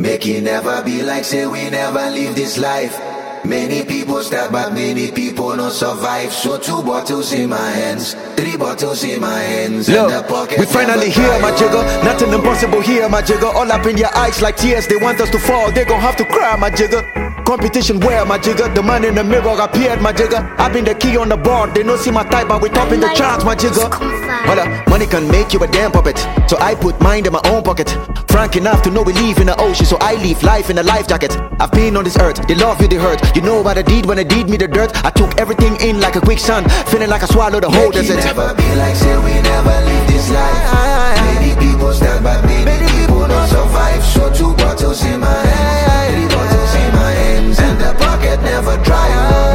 Make it never be like say we never live this life. Many people start but many people don't survive. So 2 bottles in my hands, 3 bottles in my hands. Look, we finally here, my jigger. Nothing impossible here, my jigger. All up in your eyes like tears. They want us to fall, they gon' have to cry, my jigger. Competition where, my jigger? The man in the mirror appeared, my jigger. I've been the key on the board. They don't see my type, but we top in the charts, my jigger. Hold up, money can make you a damn puppet. So I put mine in my own pocket. Frank enough to know we live in the ocean, so I live life in a life jacket. I've been on this earth, they love you, they hurt. You know what I did when I did me the dirt? I took everything in like a quicksand, feeling like I swallowed the whole desert. Make it never be like say we never live this life. Many people stand but many people don't survive. So 2 bottles in my hands, 3 bottles in my hands, and the pocket never dry.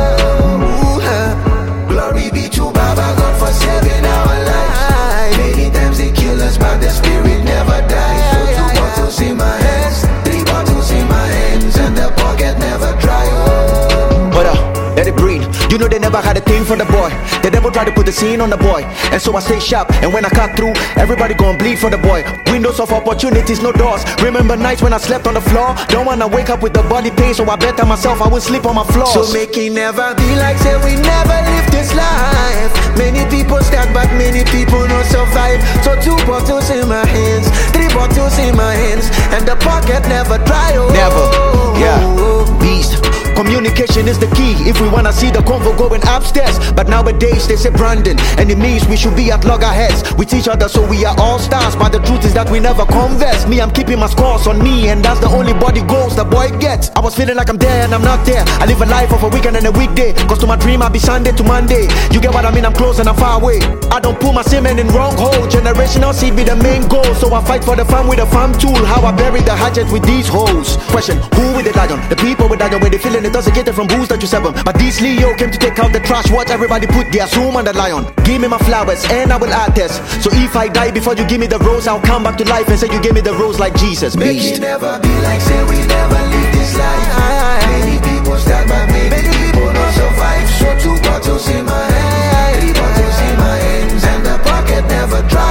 Glory be to Baba God for saving our lives. Many times they kill us but the spirit never dies. So 2 bottles in my hands, 3 bottles in my hands, and the pocket never dry. Let it breathe. You know they never had a thing for the boy. They never tried to put the scene on the boy. And so I stay sharp, and when I cut through, everybody gon' bleed for the boy. Windows of opportunities, no doors. Remember nights when I slept on the floor? Don't wanna wake up with the body pain, so I bet on myself I will sleep on my floors. So make it never be like say we never live this life. Many people start but many people don't survive. So 2 bottles in my hands, 3 bottles in my hands, and the pocket never dry. Never, yeah, beast. Communication is the key if we wanna see the convo going upstairs. But nowadays they say Brandon, and it means we should be at loggerheads with each other, so we are all stars. But the truth is that we never converse. Me, I'm keeping my scores on me, and that's the only body goals the boy gets. I was feeling like I'm there and I'm not there. I live a life of a weekend and a weekday, cause to my dream I be Sunday to Monday. You get what I mean? I'm close and I'm far away. I don't put my semen in wrong hole. Generational seed be the main goal, so I fight for the farm with a farm tool. How I bury the hatchet with these hoes. Question, who with the lion? The people with lion, where they feeling intoxicated from booze that you 7. But these Leo came to take out the trash. Watch everybody put their zoom on the lion. Give me my flowers and I will attest. So if I die before you give me the rose, I'll come back to life and say you gave me the rose like Jesus. Make it never be like say we never live this life. Many people start but many people don't survive. So 2 bottles in my hands, 3 bottles in my hands, and the pocket never dry.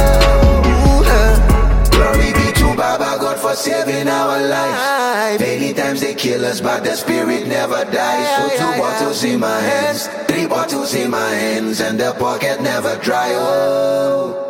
Glory be to Baba God for saving our lives. Many times they kill us but the spirit never dies. So 2 bottles in my hands, 3 bottles in my hands, and the pocket never dry.